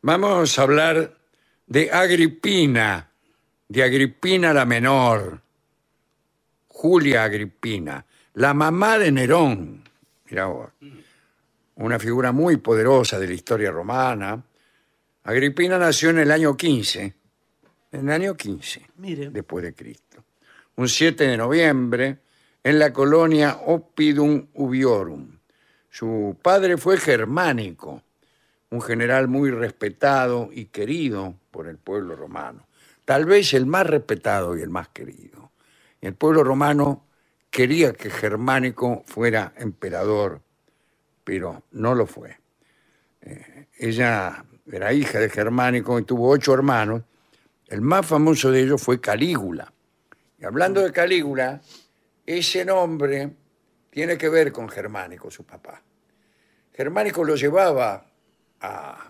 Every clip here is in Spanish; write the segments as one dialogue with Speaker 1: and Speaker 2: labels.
Speaker 1: Vamos a hablar de Agripina la Menor, Julia Agripina, la mamá de Nerón. Mirá vos, una figura muy poderosa de la historia romana. Agripina nació en el año 15,
Speaker 2: Mire.
Speaker 1: después de Cristo. Un 7 de noviembre, en la colonia Oppidum Ubiorum. Su padre fue Germánico, un general muy respetado y querido por el pueblo romano. Tal vez el más respetado y el más querido. El pueblo romano quería que Germánico fuera emperador, pero no lo fue. Ella era hija de Germánico y tuvo 8 hermanos. El más famoso de ellos fue Calígula. Y hablando de Calígula, ese nombre tiene que ver con Germánico, su papá. Germánico lo llevaba a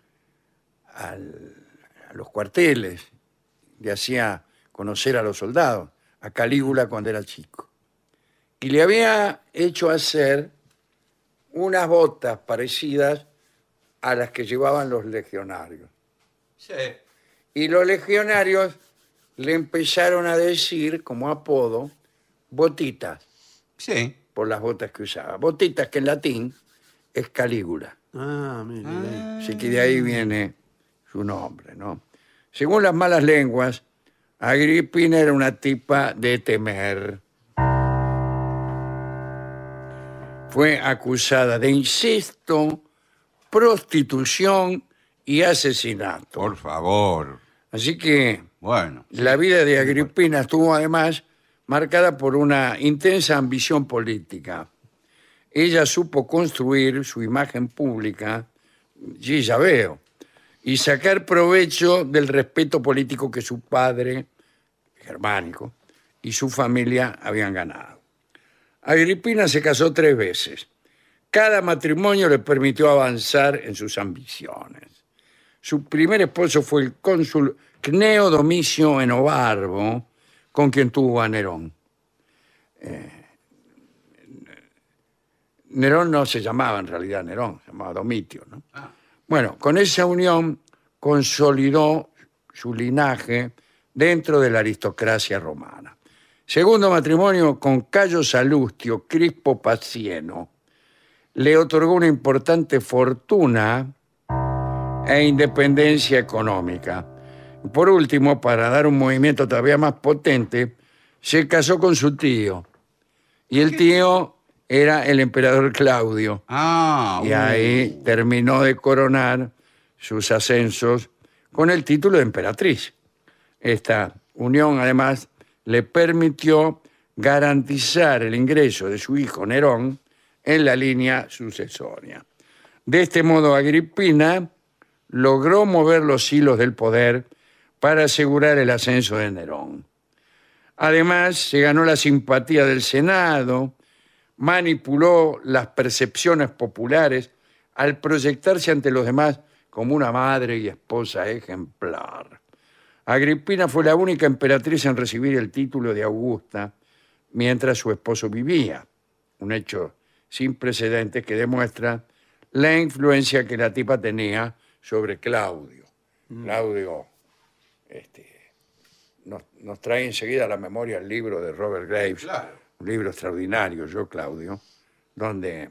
Speaker 1: los cuarteles, le hacía conocer a los soldados, a Calígula cuando era chico. Y le había hecho hacer unas botas parecidas a las que llevaban los legionarios.
Speaker 3: Sí.
Speaker 1: Y los legionarios le empezaron a decir, como apodo, botitas,
Speaker 3: Sí.
Speaker 1: por las botas que usaba. Botitas, que en latín es Calígula.
Speaker 2: Ah, mire.
Speaker 1: Así que de ahí viene su nombre, ¿no? Según las malas lenguas, Agripina era una tipa de temer. Fue acusada de incesto, prostitución y asesinato.
Speaker 3: Por favor.
Speaker 1: Así que
Speaker 3: Bueno.
Speaker 1: la vida de Agripina estuvo además marcada por una intensa ambición política. Ella supo construir su imagen pública, sí, ya veo, y sacar provecho del respeto político que su padre, Germánico, y su familia habían ganado. Agripina se casó 3 veces. Cada matrimonio le permitió avanzar en sus ambiciones. Su primer esposo fue el cónsul Cneo Domicio Enobarbo, con quien tuvo a Nerón. Nerón no se llamaba en realidad Nerón, se llamaba Domitio, ¿no? Bueno, con esa unión consolidó su linaje dentro de la aristocracia romana. Segundo matrimonio con Cayo Salustio Crispo Pacieno. Le otorgó una importante fortuna e independencia económica. Por último, para dar un movimiento todavía más potente, se casó con su tío. Y el tío era el emperador Claudio. Y ahí terminó de coronar sus ascensos con el título de emperatriz. Esta unión, además, le permitió garantizar el ingreso de su hijo Nerón en la línea sucesoria. De este modo, Agripina logró mover los hilos del poder para asegurar el ascenso de Nerón. Además, se ganó la simpatía del Senado, manipuló las percepciones populares al proyectarse ante los demás como una madre y esposa ejemplar. Agripina fue la única emperatriz en recibir el título de Augusta mientras su esposo vivía, un hecho sin precedentes que demuestra la influencia que la tipa tenía sobre Claudio. Claudio nos trae enseguida a la memoria el libro de Robert Graves,
Speaker 3: Claro.
Speaker 1: un libro extraordinario, Yo, Claudio, donde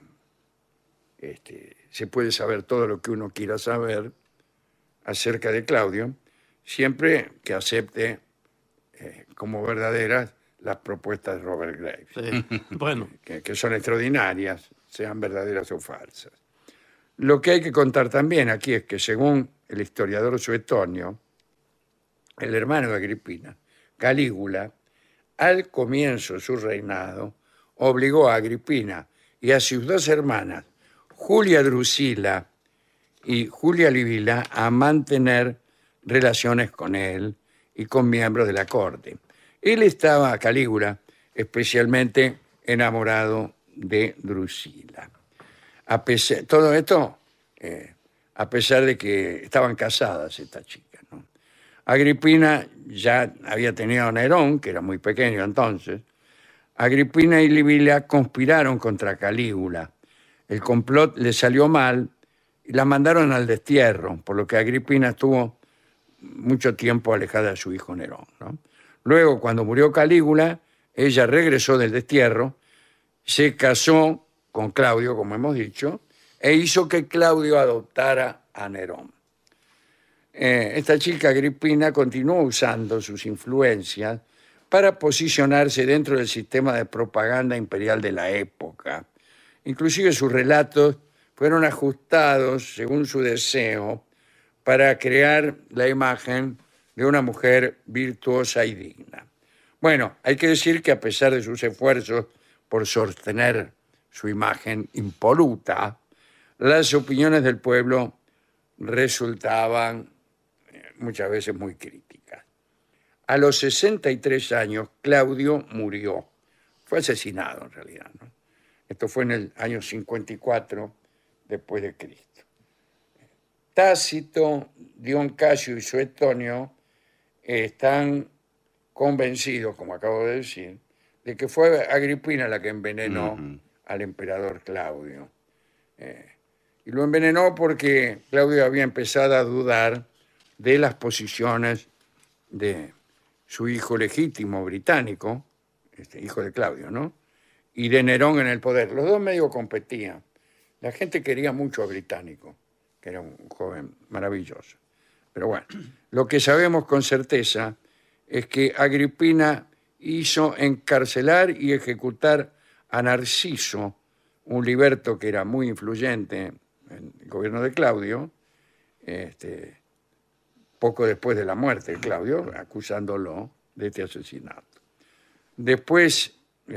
Speaker 1: se puede saber todo lo que uno quiera saber acerca de Claudio, siempre que acepte como verdaderas las propuestas de Robert Graves,
Speaker 2: Sí. Bueno,
Speaker 1: que son extraordinarias, sean verdaderas o falsas. Lo que hay que contar también aquí es que, según el historiador Suetonio, el hermano de Agripina, Calígula, al comienzo de su reinado, obligó a Agripina y a sus 2 hermanas, Julia Drusila y Julia Livila, a mantener relaciones con él y con miembros de la corte. Él estaba, Calígula, especialmente enamorado de Drusila. Todo esto, a pesar de que estaban casadas estas chicas, ¿no? Agripina ya había tenido a Nerón, que era muy pequeño entonces. Agripina y Livila conspiraron contra Calígula. El complot le salió mal y la mandaron al destierro, por lo que Agripina estuvo mucho tiempo alejada de su hijo Nerón, ¿no? Luego, cuando murió Calígula, ella regresó del destierro, se casó con Claudio, como hemos dicho, e hizo que Claudio adoptara a Nerón. Esta chica Agripina continuó usando sus influencias para posicionarse dentro del sistema de propaganda imperial de la época. Inclusive sus relatos fueron ajustados según su deseo para crear la imagen de una mujer virtuosa y digna. Bueno, hay que decir que a pesar de sus esfuerzos por sostener su imagen impoluta, las opiniones del pueblo resultaban muchas veces muy críticas. A los 63 años, Claudio murió. Fue asesinado en realidad, ¿no? Esto fue en el año 54 después de Cristo. Tácito, Dion Casio y Suetonio están convencidos, como acabo de decir, de que fue Agripina la que envenenó al emperador Claudio. Y lo envenenó porque Claudio había empezado a dudar de las posiciones de su hijo legítimo británico, hijo de Claudio, ¿no? Y de Nerón en el poder. Los dos medio competían. La gente quería mucho a Británico, que era un joven maravilloso. Pero bueno, lo que sabemos con certeza es que Agripina hizo encarcelar y ejecutar a Narciso, un liberto que era muy influyente en el gobierno de Claudio, poco después de la muerte de Claudio, acusándolo de este asesinato. Después,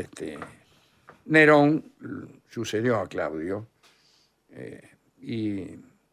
Speaker 1: Nerón sucedió a Claudio y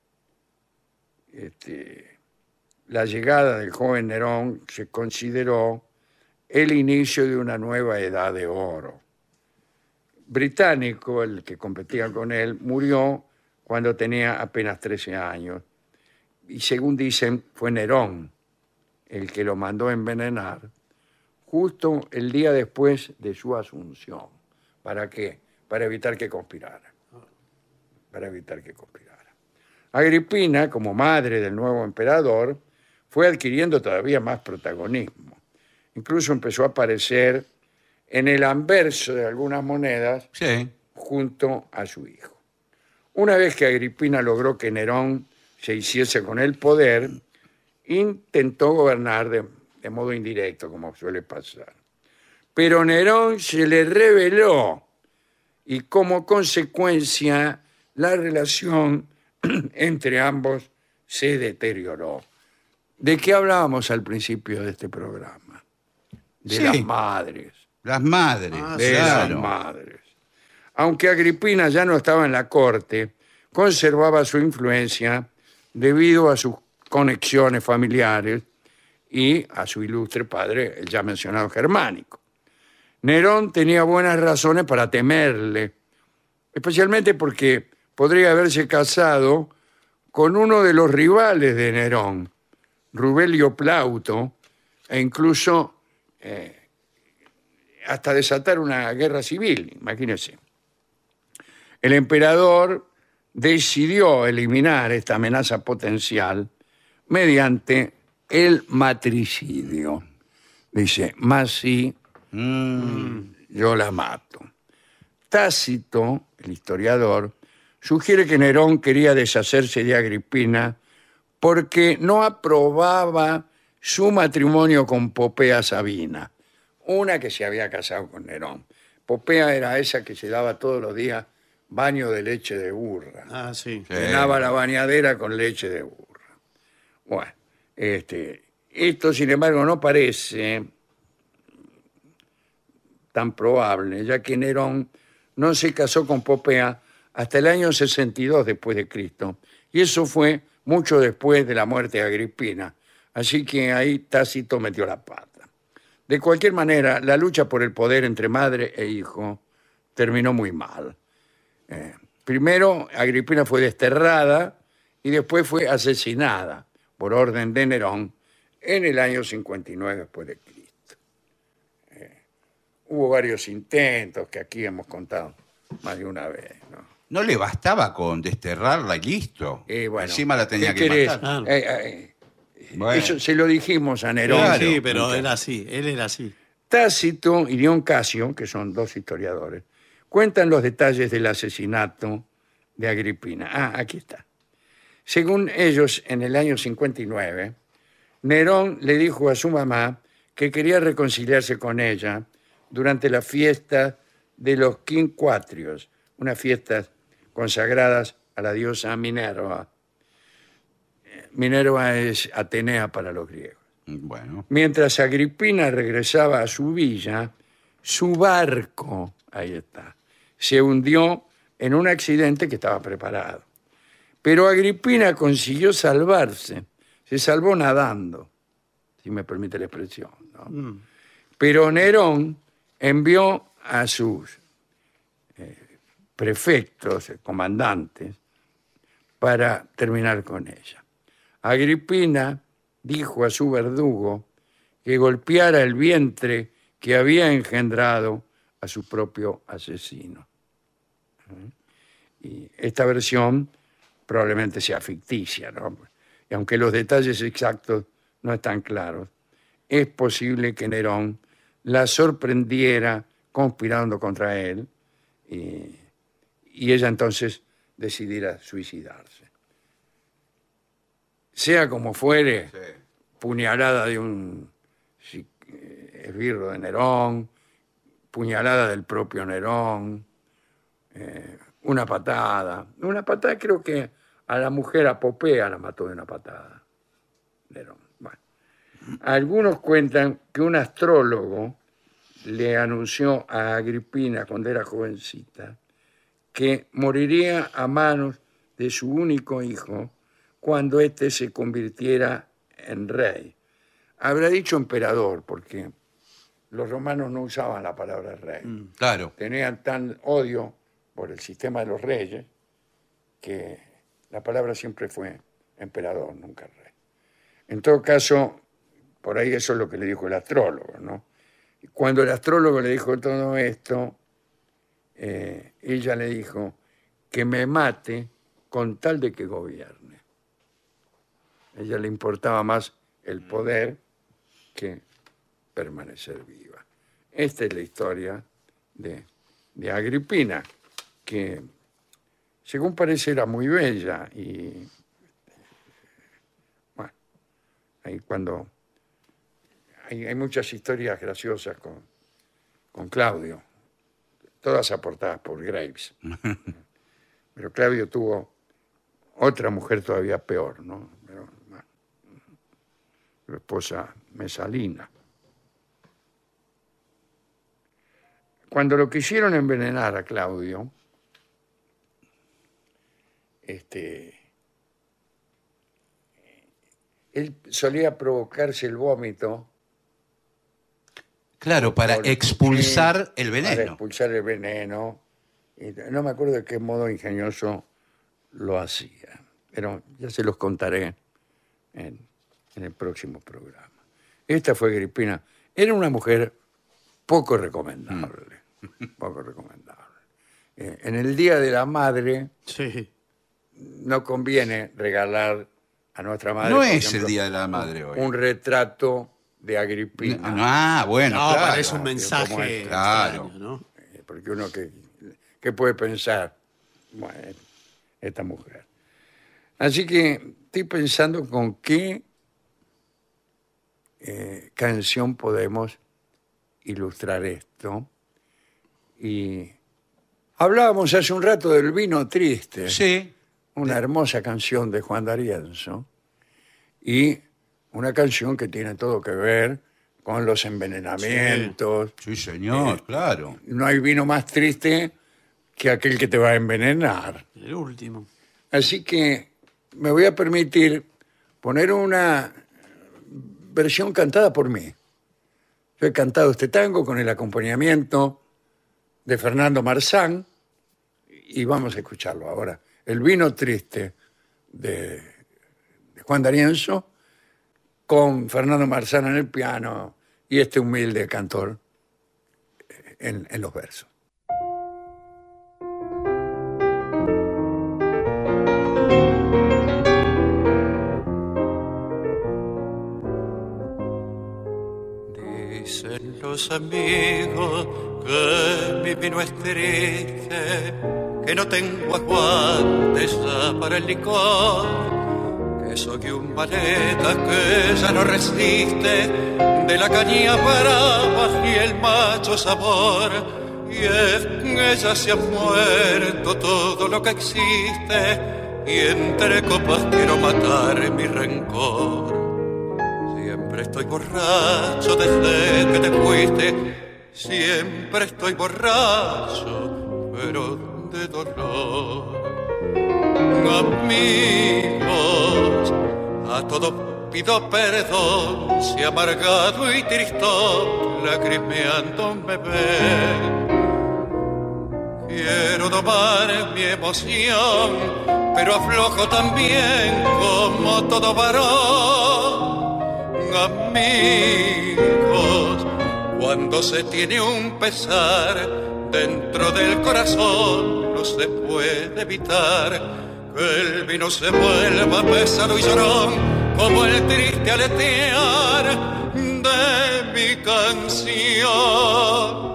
Speaker 1: la llegada del joven Nerón se consideró el inicio de una nueva edad de oro. Británico, el que competía con él, murió cuando tenía apenas 13 años. Y según dicen, fue Nerón el que lo mandó envenenar justo el día después de su asunción. ¿Para qué? Para evitar que conspirara. Para evitar que conspirara. Agripina, como madre del nuevo emperador, fue adquiriendo todavía más protagonismo. Incluso empezó a aparecer en el anverso de algunas monedas junto a su hijo. Una vez que Agripina logró que Nerón se hiciese con el poder, intentó gobernar de modo indirecto, como suele pasar. Pero Nerón se le rebeló y como consecuencia la relación entre ambos se deterioró. ¿De qué hablábamos al principio de este programa? De las madres.
Speaker 3: Las madres,
Speaker 1: De las madres. Aunque Agripina ya no estaba en la corte, conservaba su influencia debido a sus conexiones familiares y a su ilustre padre, el ya mencionado Germánico. Nerón tenía buenas razones para temerle, especialmente porque podría haberse casado con uno de los rivales de Nerón, Rubelio Plauto, e incluso hasta desatar una guerra civil, imagínense. El emperador decidió eliminar esta amenaza potencial mediante el matricidio. Dice, más si yo la mato. Tácito, el historiador, sugiere que Nerón quería deshacerse de Agripina porque no aprobaba su matrimonio con Popea Sabina, una que se había casado con Nerón. Popea era esa que se daba todos los días baño de leche de burra.
Speaker 2: Ah, sí.
Speaker 1: Llenaba la bañadera con leche de burra. Bueno, esto sin embargo no parece tan probable, ya que Nerón no se casó con Popea hasta el año 62 después de Cristo, y eso fue mucho después de la muerte de Agripina, así que ahí Tácito metió la pata. De cualquier manera, la lucha por el poder entre madre e hijo terminó muy mal. Primero, Agripina fue desterrada y después fue asesinada por orden de Nerón en el año 59 después de Cristo. Hubo varios intentos que aquí hemos contado más de una vez, ¿no?
Speaker 3: No le bastaba con desterrarla y listo.
Speaker 1: Bueno,
Speaker 3: Encima la tenía
Speaker 1: ¿qué
Speaker 3: que
Speaker 1: querés?
Speaker 3: matar. Bueno.
Speaker 1: Eso se lo dijimos a Nerón.
Speaker 3: Claro,
Speaker 2: Sí, pero
Speaker 1: Nunca.
Speaker 2: era así, él era así.
Speaker 1: Tácito y Dion Casio, que son dos historiadores, cuentan los detalles del asesinato de Agripina. Aquí está. Según ellos, en el año 59, Nerón le dijo a su mamá que quería reconciliarse con ella durante la fiesta de los Quincuatrios, unas fiestas consagradas a la diosa Minerva. Minerva es Atenea para los griegos.
Speaker 3: Bueno.
Speaker 1: Mientras Agripina regresaba a su villa, su barco, ahí está, se hundió en un accidente que estaba preparado. Pero Agripina consiguió salvarse, se salvó nadando, si me permite la expresión, ¿no? Pero Nerón envió a sus prefectos, comandantes, para terminar con ella. Agripina dijo a su verdugo que golpeara el vientre que había engendrado a su propio asesino. Y esta versión probablemente sea ficticia, ¿no? Y aunque los detalles exactos no están claros, es posible que Nerón la sorprendiera conspirando contra él y ella entonces decidiera suicidarse. Sea como fuere,
Speaker 3: Sí.
Speaker 1: puñalada de un esbirro de Nerón, puñalada del propio Nerón, una patada. Una patada creo que a la mujer Popea la mató de una patada. Nerón. Bueno. Algunos cuentan que un astrólogo le anunció a Agripina cuando era jovencita que moriría a manos de su único hijo cuando éste se convirtiera en rey. Habrá dicho emperador, porque los romanos no usaban la palabra rey.
Speaker 3: Claro.
Speaker 1: Tenían tan odio por el sistema de los reyes que la palabra siempre fue emperador, nunca rey. En todo caso, por ahí eso es lo que le dijo el astrólogo, ¿no? Y cuando el astrólogo le dijo todo esto, ella le dijo que me mate con tal de que gobierne. A ella le importaba más el poder que permanecer viva. Esta es la historia de Agripina, que según parece era muy bella y bueno, ahí cuando hay muchas historias graciosas con Claudio, todas aportadas por Graves. Pero Claudio tuvo otra mujer todavía peor, ¿no? Pero, bueno, su esposa Mesalina. Cuando lo quisieron envenenar a Claudio, él solía provocarse el vómito.
Speaker 3: Claro, para expulsar el
Speaker 1: Para
Speaker 3: veneno.
Speaker 1: expulsar el veneno. Y no me acuerdo de qué modo ingenioso lo hacía, pero ya se los contaré en el próximo programa. Esta fue Agripina. Era una mujer poco recomendable. Poco recomendable. En el Día de la Madre
Speaker 2: Sí.
Speaker 1: no conviene regalar a nuestra madre,
Speaker 3: No
Speaker 1: por
Speaker 3: es
Speaker 1: ejemplo,
Speaker 3: el Día de la Madre hoy.
Speaker 1: un retrato de Agripina.
Speaker 3: Bueno,
Speaker 2: No,
Speaker 3: claro.
Speaker 2: parece un
Speaker 1: como
Speaker 2: mensaje
Speaker 1: es,
Speaker 3: claro.
Speaker 2: extraño, ¿no?
Speaker 1: Porque uno que puede pensar, bueno, esta mujer. Así que estoy pensando con qué canción podemos ilustrar esto. Y hablábamos hace un rato del Vino Triste,
Speaker 3: Sí.
Speaker 1: una hermosa canción de Juan D'Arienzo, y una canción que tiene todo que ver con los envenenamientos.
Speaker 3: Sí, señor, claro.
Speaker 1: No hay vino más triste que aquel que te va a envenenar.
Speaker 2: El último.
Speaker 1: Así que me voy a permitir poner una versión cantada por mí. Yo he cantado este tango con el acompañamiento de Fernando Marzán y vamos a escucharlo ahora. El Vino Triste de Juan D'Arienzo con Fernando Marzán en el piano y este humilde cantor en los versos.
Speaker 4: Dicen los amigos que mi vino es triste, que no tengo aguantes ya para el licor, que soy un maleta que ya no resiste de la caña brava y el macho sabor. Y es que ya se ha muerto todo lo que existe, y entre copas quiero matar mi rencor. Siempre estoy borracho desde que te fuiste, siempre estoy borracho, pero de dolor. Amigos, a todos pido perdón si amargado y tristón lagrimeando me ven. Quiero domar mi emoción, pero aflojo también como todo varón. Amigos, cuando se tiene un pesar dentro del corazón, no se puede evitar que el vino se vuelva pesado y llorón, como el triste aletear de mi canción.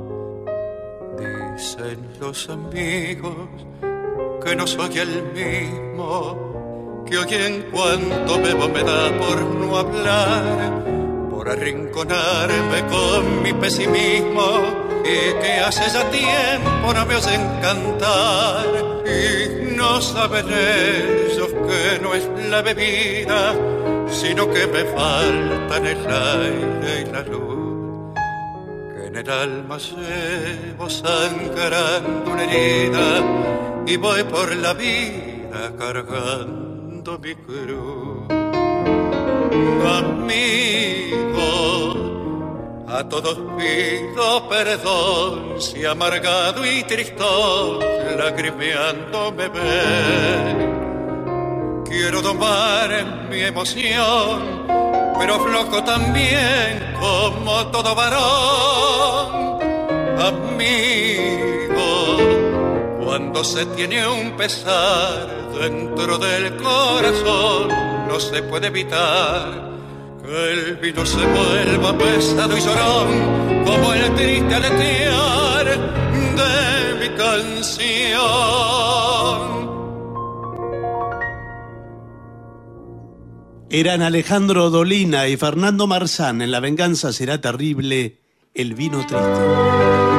Speaker 4: Dicen los amigos que no soy el mismo, que hoy en cuanto bebo me da por no hablar, por arrinconarme con mi pesimismo, y que hace ya tiempo no me oyen cantar. Y no saben ellos que no es la bebida, sino que me faltan el aire y la luz, que en el alma llevo sangrando una herida, y voy por la vida cargando mi cruz. Amigos, a todos pido perdón si amargado y tristón lagrimeando me ven. Quiero domar mi emoción, pero aflojo también como todo varón. Amigos, cuando se tiene un pesar dentro del corazón, no se puede evitar que el vino se vuelva pesado y llorón, como el triste aletear de mi canción.
Speaker 2: Eran Alejandro Dolina y Fernando Marzán en La venganza será terrible, El vino triste.